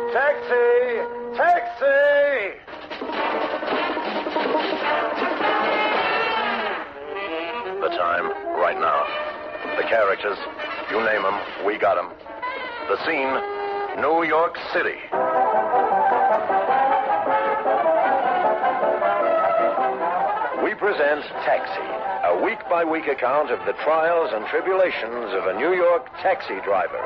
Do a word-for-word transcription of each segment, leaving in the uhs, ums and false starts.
Taxi! Taxi! The time, right now. The characters, you name them, we got them. The scene, New York City. We present Taxi, a week-by-week account of the trials and tribulations of a New York taxi driver.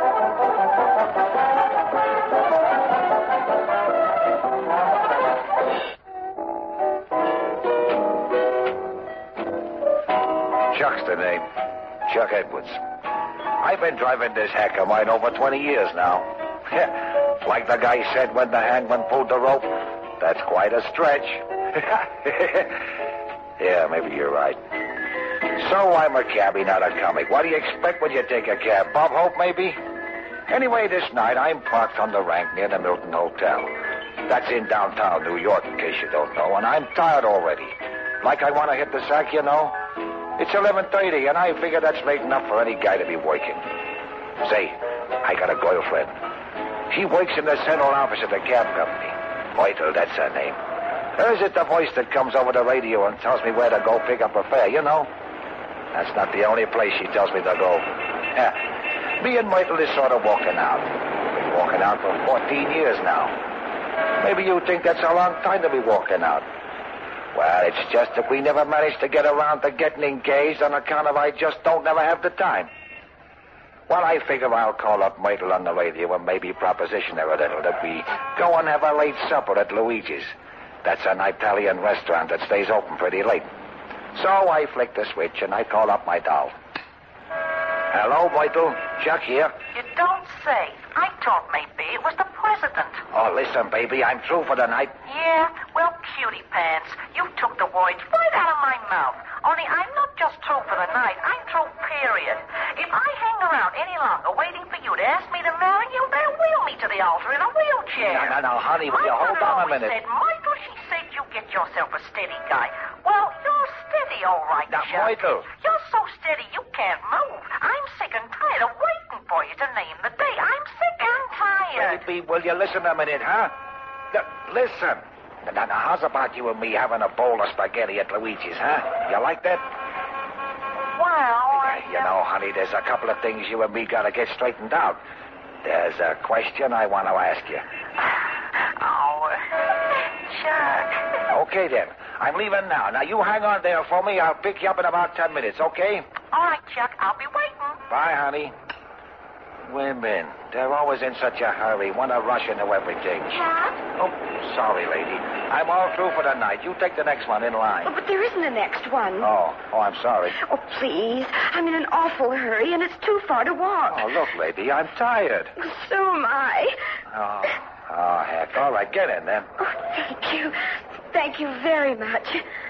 Chuck's the name. Chuck Edwards. I've been driving this hack of mine over twenty years now. Like the guy said when the hangman pulled the rope, that's quite a stretch. Yeah, maybe you're right. So I'm a cabbie, not a comic. What do you expect when you take a cab? Bob Hope, maybe? Anyway, this night I'm parked on the rank near the Milton Hotel. That's in downtown New York, in case you don't know, and I'm tired already. Like I want to hit the sack, you know? It's eleven thirty, and I figure that's late enough for any guy to be working. Say, I got a girlfriend. She works in the central office of the cab company. Myrtle, that's her name. Or is it the voice that comes over the radio and tells me where to go pick up her fare, you know? That's not the only place she tells me to go. Yeah. Me and Myrtle is sort of walking out. We've been walking out for fourteen years now. Maybe you think that's a long time to be walking out. Well, it's just that we never managed to get around to getting engaged on account of I just don't never have the time. Well, I figure I'll call up Myrtle on the radio and maybe proposition her a little that we go and have a late supper at Luigi's. That's an Italian restaurant that stays open pretty late. So I flick the switch and I call up my doll. Hello, Myrtle. Chuck here. You don't say. I thought maybe it was the president. Oh, listen, baby, I'm through for the night. Yeah? Well, cutie pants, you took the words right out of my mouth. Only I'm not just through for the night. I'm through, period. If I hang around any longer waiting for you to ask me to marry you, they'll wheel me to the altar in a wheelchair. No, no, no, honey, will you hold on a minute? Said, Michael, she said you get yourself a steady guy. Well, you're steady, all right, Now, Chuck. Michael. You're so steady you can't move. I'm sick and tired of waiting for you to name the day. I'm sick and tired. Baby, will you listen a minute, huh? Now, listen. Now, now, how's about you and me having a bowl of spaghetti at Luigi's, huh? You like that? Well, I... You know, honey, there's a couple of things you and me gotta get straightened out. There's a question I want to ask you. Oh, Chuck. Okay, then. I'm leaving now. Now, you hang on there for me. I'll pick you up in about ten minutes, okay? All right, Chuck. I'll be waiting. Bye, honey. Women, they're always in such a hurry, want to rush into everything. Chuck? Oh, sorry, lady. I'm all through for the night. You take the next one in line. Oh, but there isn't a next one. Oh, oh, I'm sorry. Oh, please. I'm in an awful hurry, and it's too far to walk. Oh, look, lady, I'm tired. So am I. Oh, oh, heck. All right, get in then. Oh, thank you. Thank you very much.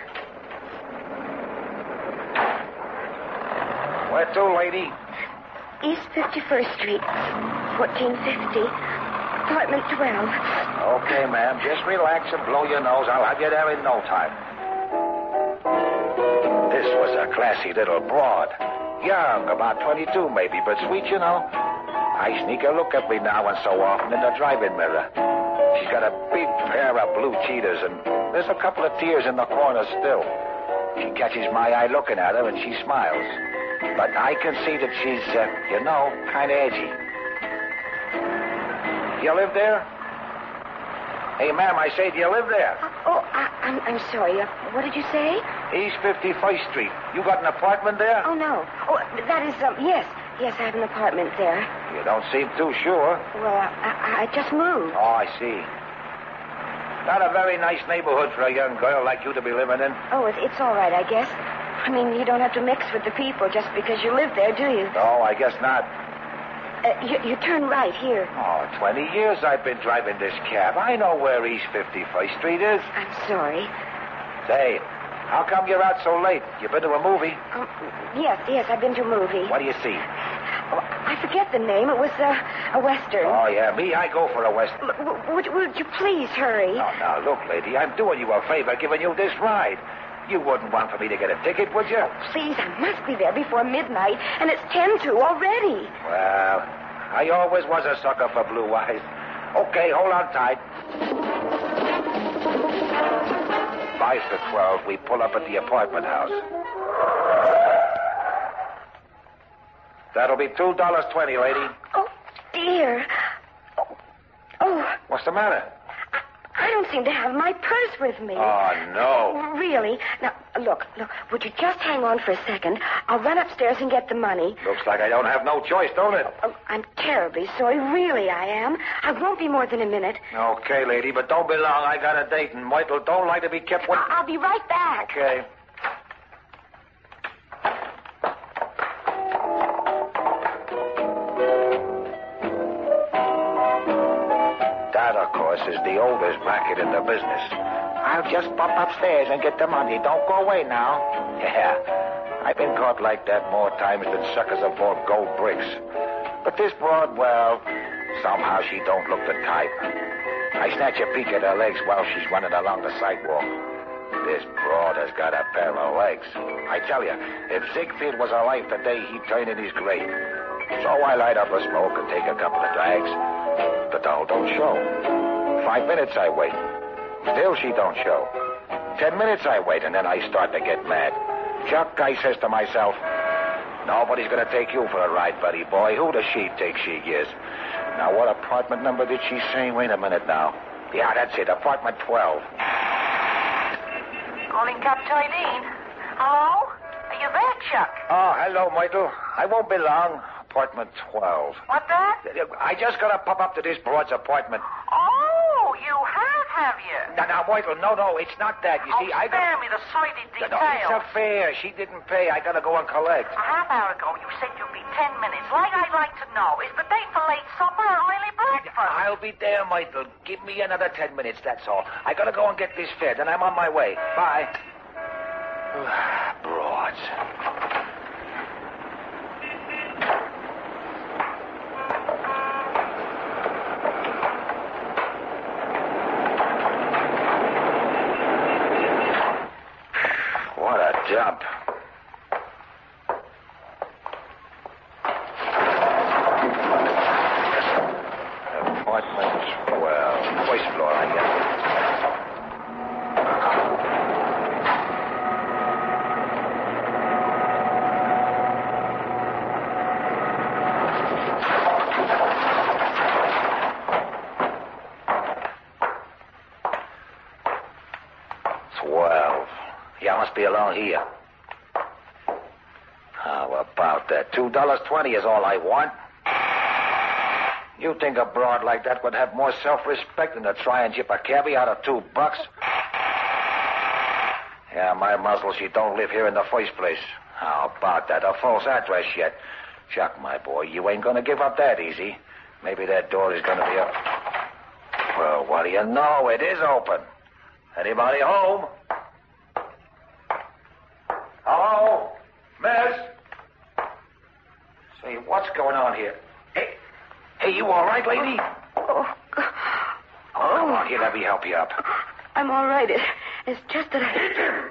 Where to, lady? East fifty-first Street, fourteen fifty, apartment twelve. Okay, ma'am. Just relax and blow your nose. I'll have you there in no time. This was a classy little broad. Young, about twenty-two maybe, but sweet, you know. I sneak a look every now and so often in the driving mirror. She's got a big pair of blue cheetahs, and there's a couple of tears in the corner still. She catches my eye looking at her, and she smiles. But I can see that she's, uh, you know, kind of edgy. You live there? Hey, ma'am, I say, do you live there? Oh, I, I'm, I'm sorry. Uh, what did you say? East fifty-first Street. You got an apartment there? Oh, no. Oh, that is, um, yes. Yes, I have an apartment there. You don't seem too sure. Well, I, I just moved. Oh, I see. Not a very nice neighborhood for a young girl like you to be living in. Oh, it, it's all right, I guess. I mean, you don't have to mix with the people just because you live there, do you? No, I guess not. Uh, you, you turn right here. Oh, twenty years I've been driving this cab. I know where East fifty-first Street is. I'm sorry. Say, how come you're out so late? You been to a movie? Um, yes, yes, I've been to a movie. What do you see? Oh, I forget the name. It was uh, a Western. Oh, yeah, me, I go for a Western. L- w- would, would you please hurry? Oh, now, look, lady, I'm doing you a favor giving you this ride. You wouldn't want for me to get a ticket, would you? Oh, please, I must be there before midnight, and it's ten to already. Well, I always was a sucker for blue eyes. Okay, hold on tight. Five to twelve, we pull up at the apartment house. That'll be two dollars twenty, lady. Oh, dear. Oh, oh. What's the matter? I, I don't seem to have my purse with me. Oh, no. Really? Now, look, look, would you just hang on for a second? I'll run upstairs and get the money. Looks like I don't have no choice, don't it? Oh, I'm terribly sorry. Really, I am. I won't be more than a minute. Okay, lady, but don't be long. I got a date, and Michael don't like to be kept with... I- I'll be right back. Okay. That, of course, is the oldest racket in the business. I'll just bump upstairs and get the money. Don't go away now. Yeah, I've been caught like that more times than suckers have bought gold bricks. But this broad, well, somehow she don't look the type. I snatch a peek at her legs while she's running along the sidewalk. This broad has got a pair of legs. I tell you, if Ziegfeld was alive today, he'd turn in his grave. So I light up a smoke and take a couple of drags. The doll don't show. Five minutes I wait. Still she don't show. Ten minutes I wait, and then I start to get mad. Chuck, I says to myself, nobody's going to take you for a ride, buddy boy. Who does she think she is? Now, what apartment number did she say? Wait a minute now. Yeah, that's it, apartment twelve. Calling Captain Dean. Hello? Are you there, Chuck? Oh, hello, Michael. I won't be long. Apartment twelve. What that? I just got to pop up to this broad's apartment. Oh, you have, have you? Now, now, Michael, no, no, it's not that. You oh, see, I spare got... me the sordid No, details. no, it's a fare. She didn't pay. I got to go and collect. A half hour ago, you said you'd be ten minutes. Like I'd like to know, is the date for late supper or early breakfast? I'll be there, Michael. Give me another ten minutes, that's all. I got to go and get this fare, then I'm on my way. Bye. Broads. What a dump. Apartment twelve. First floor, I guess. Twelve. Yeah, must be along here. How about that? Two dollars twenty is all I want. You think a broad like that would have more self-respect than to try and chip a cabbie out of two bucks? Yeah, my muzzle, she don't live here in the first place. How about that? A false address yet. Chuck, my boy, you ain't gonna give up that easy. Maybe that door is gonna be up. Well, what do you know? It is open. Anybody home? Hello? Miss? Say, what's going on here? Hey, hey, you all right, lady? Oh, God. Oh, come on, here, let me help you up. I'm all right. It, it's just that I...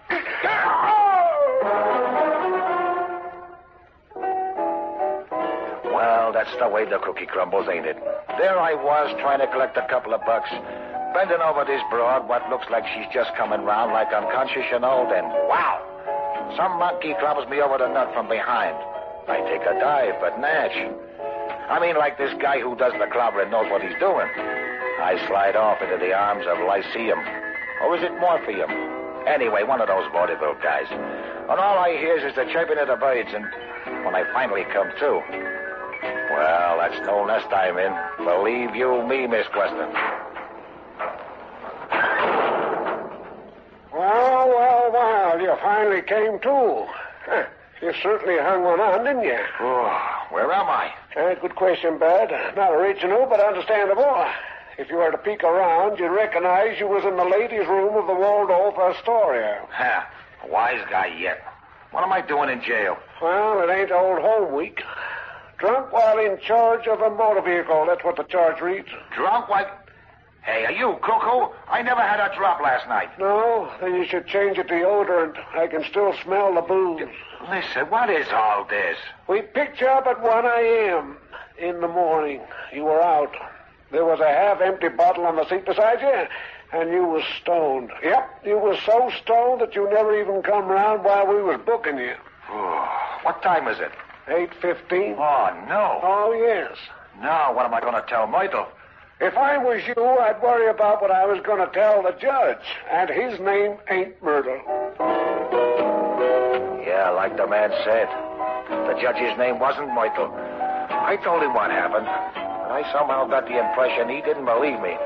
Well, that's the way the cookie crumbles, ain't it? There I was, trying to collect a couple of bucks, bending over this broad, what looks like she's just coming round like unconscious, you know, then wow! Some monkey clubs me over the nut from behind. I take a dive, but Natch. I mean, like this guy who does the clobbering knows what he's doing. I slide off into the arms of Lyceum. Or is it Morpheum? Anyway, one of those vaudeville guys. And all I hears is the chirping of the birds, and when I finally come to... Well, that's no nest I'm in. Believe you me, Miss Weston. Well, well, well, you finally came to. Huh. You certainly hung one on, didn't you? Oh, where am I? Uh, good question, Bud. Not original, but understandable. If you were to peek around, you'd recognize you was in the ladies' room of the Waldorf Astoria. Ha, wise guy yet. What am I doing in jail? Well, it ain't old home week. Drunk while in charge of a motor vehicle. That's what the charge reads. Drunk like... Hey, are you cuckoo? I never had a drop last night. No? Then you should change it to deodorant. I can still smell the booze. Listen, what is all this? We picked you up at one a.m. in the morning. You were out. There was a half-empty bottle on the seat beside you, and you was stoned. Yep, you was so stoned that you never even come round while we was booking you. Oh, what time is it? eight fifteen. Oh, no. Oh, yes. Now, what am I going to tell Myrtle? If I was you, I'd worry about what I was going to tell the judge, and his name ain't Myrtle. Yeah, like the man said. The judge's name wasn't Myrtle. I told him what happened, but I somehow got the impression he didn't believe me.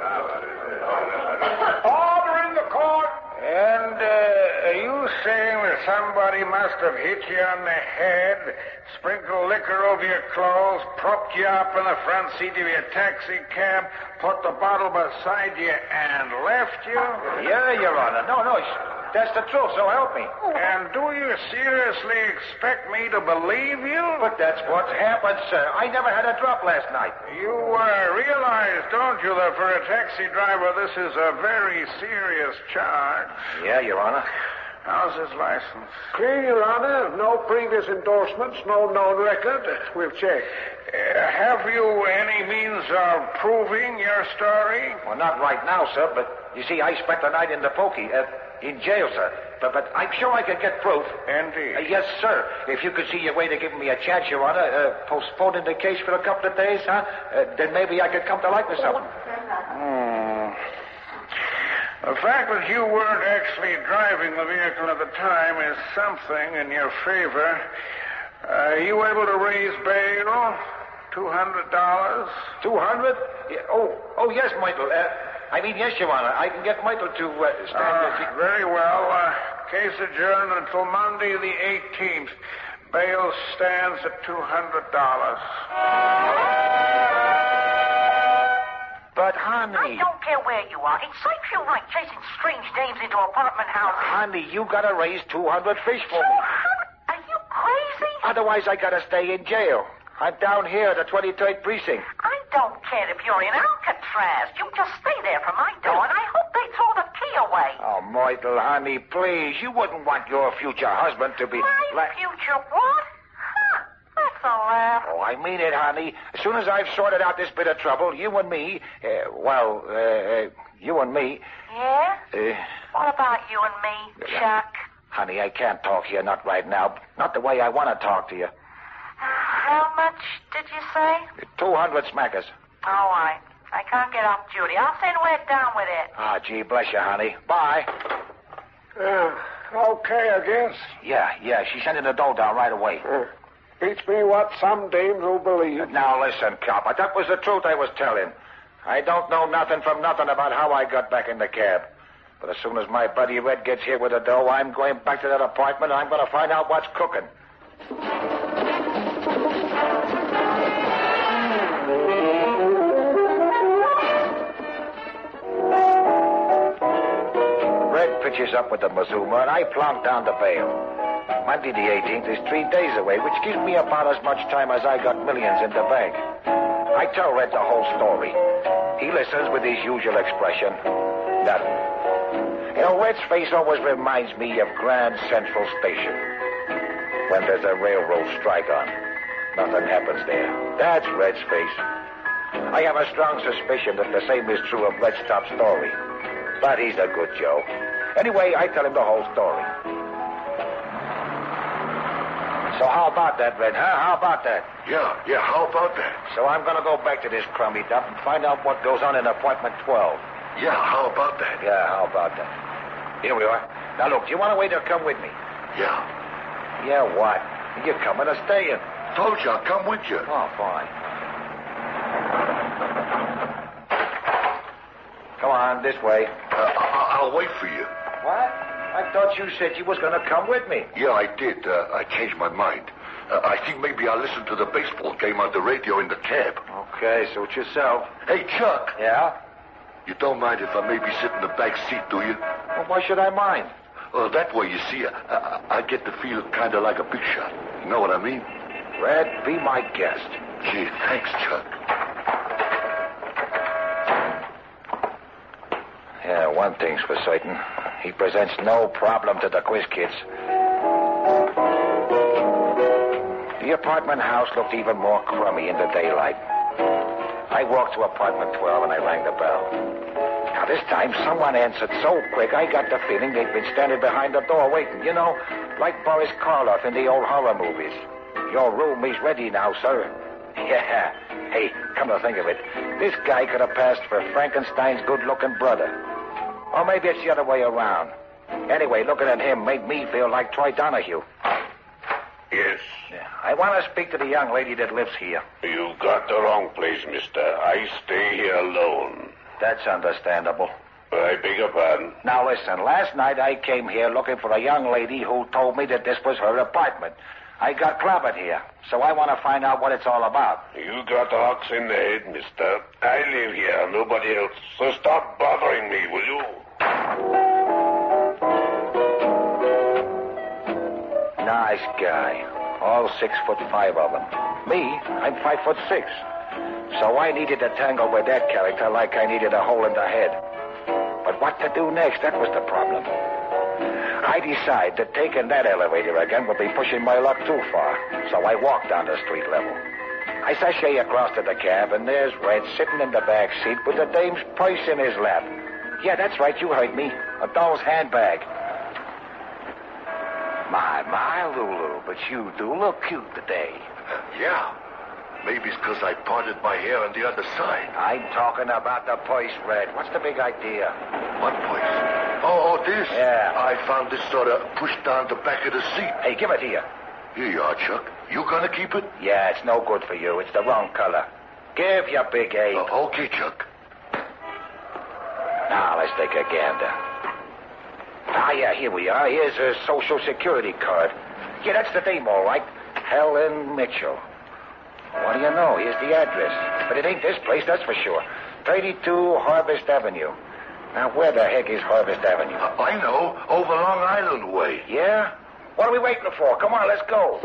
Order in the court. And uh, are you saying that somebody must have hit you on the head, sprinkled liquor over your clothes, propped you up in the front seat of your taxi cab, put the bottle beside you, and left you? Yeah, Your Honor. No, no, that's the truth, so help me. And do you seriously expect me to believe you? But that's what's happened, sir. I never had a drop last night. You uh, realize, don't you, that for a taxi driver this is a very serious charge? Yeah, Your Honor. How's his license? Clear, Your Honor. No previous endorsements, no known record. We've checked. Uh, have you any means of proving your story? Well, not right now, sir, but you see, I spent the night in the pokey, uh, in jail, sir. But, but I'm sure I could get proof. Indeed. Uh, yes, sir. If you could see your way to give me a chance, Your Honor, uh, postponing the case for a couple of days, huh? Uh, then maybe I could come to life with something. Hmm. The fact that you weren't actually driving the vehicle at the time is something in your favor. Uh, you able to raise bail? Two hundred dollars? Two hundred? Yeah, oh, oh, yes, Michael. Uh, I mean, yes, Your Honor. I can get Michael to uh, stand uh, there. Very well. Uh, case adjourned until Monday the eighteenth. Bail stands at two hundred dollars. But, honey... I don't care where you are. It saves you right chasing strange dames into apartment houses. Honey, you gotta raise two hundred fish for me. Are you crazy? Otherwise, I gotta stay in jail. I'm down here at the twenty-third precinct. I don't care if you're in Alcatraz. You just stay there from my door, and I hope they throw the key away. Oh, Myrtle, honey, please. You wouldn't want your future husband to be... My la- future what? Huh. That's a laugh. Oh, I mean it, honey. As soon as I've sorted out this bit of trouble, you and me... Uh, well, uh, uh, you and me... Yeah? Uh, What about you and me, Chuck? honey, I can't talk to you, not right now. Not the way I want to talk to you. How much did you say? Two hundred smackers. All right. I can't get off duty. I'll send Red down with it. Ah, gee, bless you, honey. Bye. Yeah, okay, I guess. Yeah, yeah, she's sending the dough down right away. Uh, beats me what some dames will believe. Now, listen, copper, that was the truth I was telling. I don't know nothing from nothing about how I got back in the cab. But as soon as my buddy Red gets here with the dough, I'm going back to that apartment, and I'm going to find out what's cooking. Red pitches up with the Mazuma, and I plonk down the bail. Monday the eighteenth is three days away, which gives me about as much time as I got millions in the bank. I tell Red the whole story. He listens with his usual expression. Nothing. You know, Red's face always reminds me of Grand Central Station. When there's a railroad strike on, nothing happens there. That's Red's face. I have a strong suspicion that the same is true of Red's top story. But he's a good Joe. Anyway, I tell him the whole story. So how about that, Red, huh? How about that? Yeah, yeah, how about that? So I'm going to go back to this crummy dump and find out what goes on in apartment twelve. Yeah, how about that? Yeah, how about that? Here we are. Now, look, do you want to wait or come with me? Yeah. Yeah, what? You coming or staying? Told you, I'll come with you. Oh, fine. Come on, this way. Uh, I- I'll wait for you. What? I thought you said you was going to come with me. Yeah, I did. Uh, I changed my mind. Uh, I think maybe I'll listen to the baseball game on the radio in the cab. Okay, suit yourself. Hey, Chuck. Yeah? You don't mind if I maybe sit in the back seat, do you? Well, why should I mind? Uh, that way, you see, I, I, I get to feel kind of like a big shot. You know what I mean? Red, be my guest. Gee, thanks, Chuck. Yeah, one thing's for certain. He presents no problem to the quiz kids. The apartment house looked even more crummy in the daylight. I walked to apartment twelve and I rang the bell. Now, this time, someone answered so quick, I got the feeling they'd been standing behind the door waiting. You know, like Boris Karloff in the old horror movies. Your room is ready now, sir. Yeah. Hey, come to think of it, this guy could have passed for Frankenstein's good-looking brother. Or maybe it's the other way around. Anyway, looking at him made me feel like Troy Donahue. Yes. Yeah. I want to speak to the young lady that lives here. You got the wrong place, mister. I stay here alone. That's understandable. I beg your pardon. Now, listen, last night I came here looking for a young lady who told me that this was her apartment. I got clobbered here, so I want to find out what it's all about. You got the hawks in the head, mister. I live here, nobody else. So stop bothering me, will you? Nice guy. All six foot five of them. Me, I'm five foot six. So I needed to tangle with that character like I needed a hole in the head. But what to do next, that was the problem. I decided that taking that elevator again would be pushing my luck too far. So I walked down the street level. I sashay across to the cab, and there's Red sitting in the back seat with the dame's purse in his lap. Yeah, that's right, you heard me. A doll's handbag. My, my, Lulu, but you do look cute today. Yeah. Maybe it's because I parted my hair on the other side. I'm talking about the purse, Red. What's the big idea? What purse? Oh, oh, this? Yeah. I found this sort of pushed down the back of the seat. Hey, give it here. Here you are, Chuck. You gonna keep it? Yeah, it's no good for you. It's the wrong color. Give your big ape. Uh, okay, Chuck. Now, let's take a gander. Ah, yeah, here we are. Here's her social security card. Yeah, that's the name, all right. Helen Mitchell. What do you know? Here's the address. But it ain't this place, that's for sure. thirty-two Harvest Avenue. Now, where the heck is Harvest Avenue? Uh, I know. Over Long Island way. Yeah? What are we waiting for? Come on, let's go.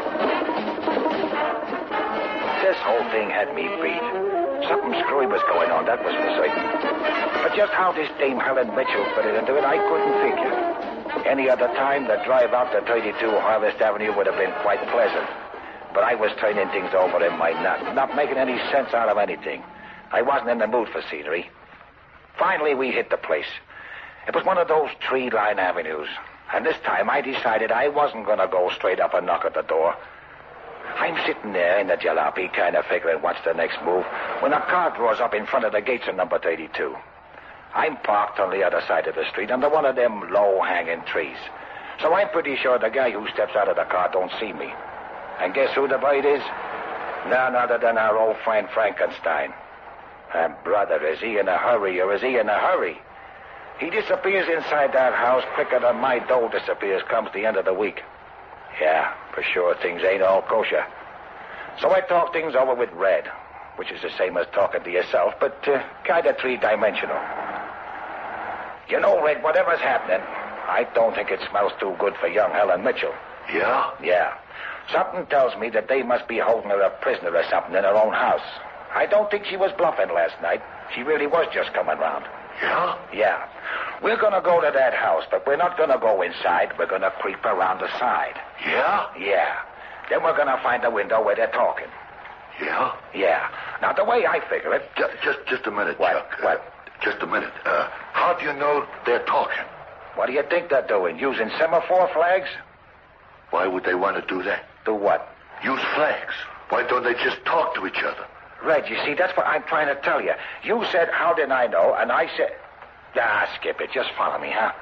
This whole thing had me beat. Something screwy was going on, that was for certain. But just how this Dame Helen Mitchell fitted into it, I couldn't figure. Any other time, the drive out to thirty-two Harvest Avenue would have been quite pleasant. But I was turning things over in my nut, not making any sense out of anything. I wasn't in the mood for scenery. Finally, we hit the place. It was one of those tree-lined avenues. And this time, I decided I wasn't going to go straight up and knock at the door. I'm sitting there in the jalopy, kind of figuring what's the next move, when a car draws up in front of the gates of number thirty-two. I'm parked on the other side of the street under one of them low-hanging trees. So I'm pretty sure the guy who steps out of the car don't see me. And guess who the bird is? None other than our old friend Frankenstein. And brother, is he in a hurry or is he in a hurry? He disappears inside that house quicker than my dough disappears comes the end of the week. Yeah, for sure things ain't all kosher. So I talk things over with Red, which is the same as talking to yourself, but uh, kind of three-dimensional. You know, Red, whatever's happening, I don't think it smells too good for young Helen Mitchell. Yeah? Yeah. Something tells me that they must be holding her a prisoner or something in her own house. I don't think she was bluffing last night. She really was just coming round. Yeah? Yeah. We're going to go to that house, but we're not going to go inside. We're going to creep around the side. Yeah? Yeah. Then we're going to find the window where they're talking. Yeah? Yeah. Now, the way I figure it... Just, just, just a minute, What? Chuck. What? Uh, just a minute. Uh, how do you know they're talking? What do you think they're doing? Using semaphore flags? Why would they want to do that? Do what? Use flags. Why don't they just talk to each other? Red, you see, that's what I'm trying to tell you. You said, how did I know? And I said... Ah, skip it. Just follow me, huh?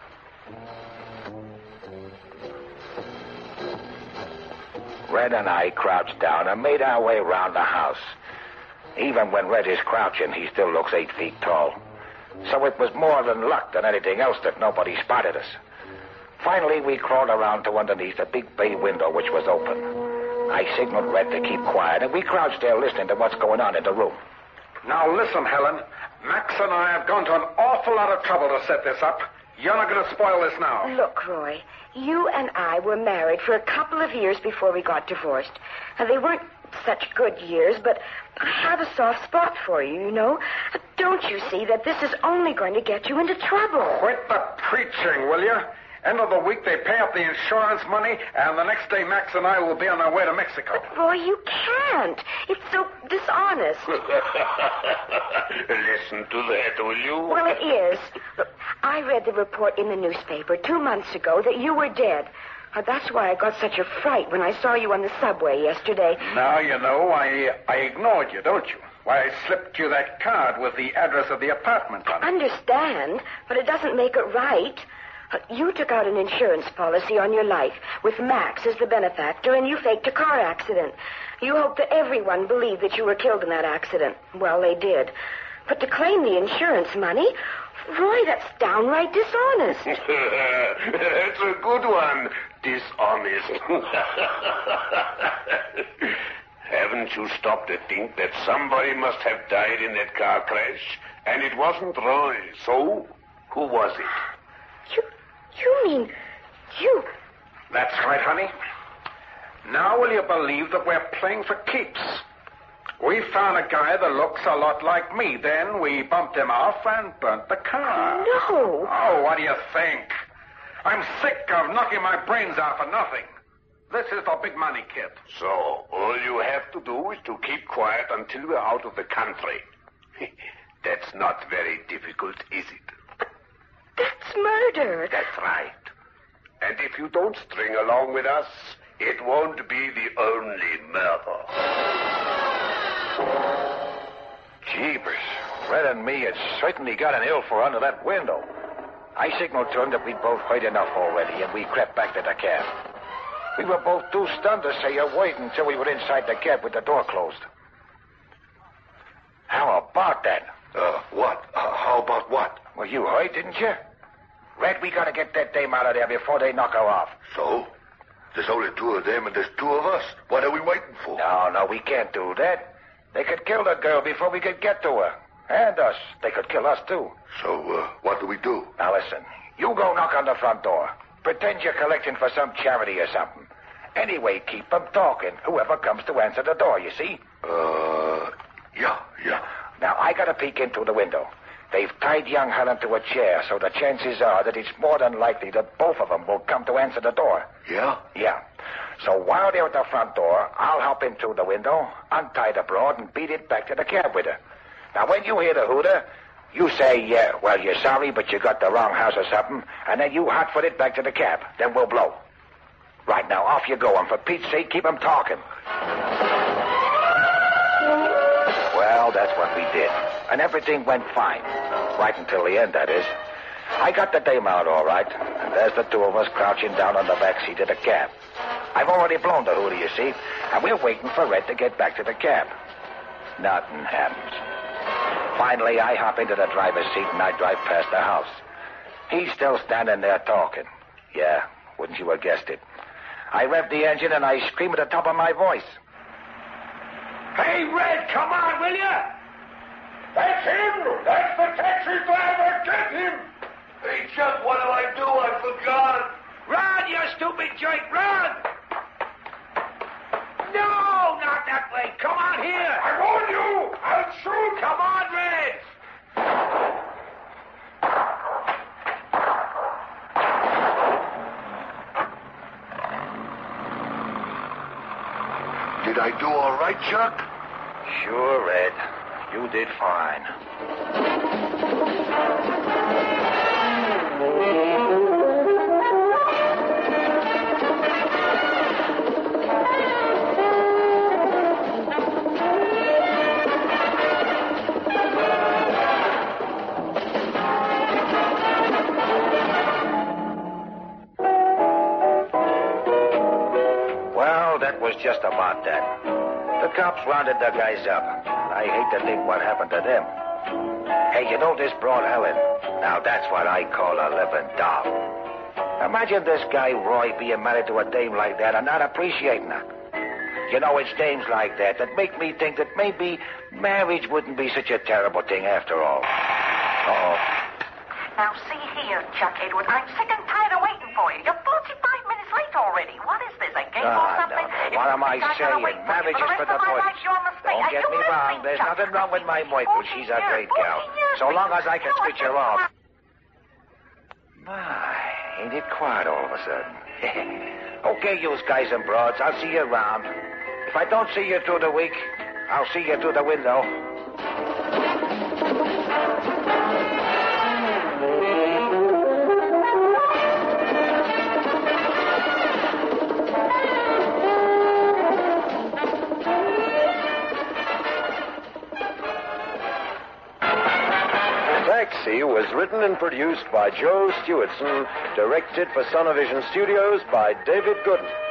Red and I crouched down and made our way around the house. Even when Red is crouching, he still looks eight feet tall. So it was more than luck than anything else that nobody spotted us. Finally, we crawled around to underneath a big bay window which was open. I signaled Red to keep quiet, and we crouched there listening to what's going on in the room. Now listen, Helen. Max and I have gone to an awful lot of trouble to set this up. You're not going to spoil this now. Look, Roy, you and I were married for a couple of years before we got divorced. And they weren't such good years, but I have a soft spot for you, you know. Don't you see that this is only going to get you into trouble? Quit the preaching, will you? End of the week, they pay up the insurance money, and the next day, Max and I will be on our way to Mexico. But, Roy, you can't. It's so dishonest. Listen to that, will you? Well, it is. Look, I read the report in the newspaper two months ago that you were dead. Uh, that's why I got such a fright when I saw you on the subway yesterday. Now you know I I ignored you, don't you? Why, I slipped you that card with the address of the apartment on it. Understand, but it doesn't make it right. Uh, you took out an insurance policy on your life with Max as the benefactor, and you faked a car accident. You hoped that everyone believed that you were killed in that accident. Well, they did. But to claim the insurance money, Roy, that's downright dishonest. That's a good one. Dishonest. Haven't you stopped to think that somebody must have died in that car crash? And it wasn't Roy. So, who was it? You, you mean, you... That's right, honey. Now will you believe that we're playing for keeps? We found a guy that looks a lot like me. Then we bumped him off and burnt the car. No. Oh, what do you think? I'm sick of knocking my brains out for nothing. This is the big money, kid. So, all you have to do is to keep quiet until we're out of the country. That's not very difficult, is it? That's murder. That's right. And if you don't string along with us, it won't be the only murder. Jeepers. Red and me had certainly got an ill for under that window. I signaled to him that we'd both heard enough already, and we crept back to the cab. We were both too stunned to say a word until we were inside the cab with the door closed. How about that? Uh, what? Uh, how about what? Well, you heard, didn't you? Red, we gotta get that dame out of there before they knock her off. So? There's only two of them and there's two of us. What are we waiting for? No, no, we can't do that. They could kill the girl before we could get to her. And us. They could kill us, too. So, uh, what do we do? Now, listen. You go knock on the front door. Pretend you're collecting for some charity or something. Anyway, keep them talking. Whoever comes to answer the door, you see? Uh, yeah, yeah. Now, I got a peek into the window. They've tied young Helen to a chair, so the chances are that it's more than likely that both of them will come to answer the door. Yeah? Yeah. So while they're at the front door, I'll hop in through the window, untie the broad, and beat it back to the cab with her. Now, when you hear the hooter, you say, yeah, well, you're sorry, but you got the wrong house or something, and then you hot-foot it back to the cab. Then we'll blow. Right, now, off you go, and for Pete's sake, keep 'em talking. Well, that's what we did. And everything went fine. Right until the end, that is. I got the dame out all right, and there's the two of us crouching down on the back seat of the cab. I've already blown the hooter, you see, and we're waiting for Red to get back to the cab. Nothing happens. Finally, I hop into the driver's seat and I drive past the house. He's still standing there talking. Yeah, wouldn't you have guessed it? I rev the engine and I scream at the top of my voice. Hey, Red, come on, will you? That's him! That's the taxi driver! Get him! Hey, Chuck, what did I do? I forgot. Run, you stupid jerk, run! No, not that way. Come on here. I warn you. I'll shoot. Come on, Red. Did I do all right, Chuck? Sure, Red. You did fine. Well, that was just about that. The cops rounded the guys up. I hate to think what happened to them. Hey, you know this broad Helen? Now, that's what I call a living doll. Imagine this guy, Roy, being married to a dame like that and not appreciating her. You know, it's dames like that that make me think that maybe marriage wouldn't be such a terrible thing after all. Uh-oh. Now, see here, Chuck Edward, I'm sick and tired of waiting for you. You're forty-five minutes late already. What is this, a game or Ah, something? no, no. If What you am I think I'm gonna saying? wait for you Marriage for is the for rest the of my boys. life, you're a mistake. Don't Are get you me wrong. listening, There's Chuck? nothing wrong with my wife, but she's a fourteen great years, gal. fourteen years So long as I can You know, switch her I off. just- My. Ain't it quiet all of a sudden? Okay, you guys and broads, I'll see you around. If I don't see you through the week, I'll see you through the window. Taxi was written and produced by Joe Stewardson, directed for Sonovision Studios by David Gooden.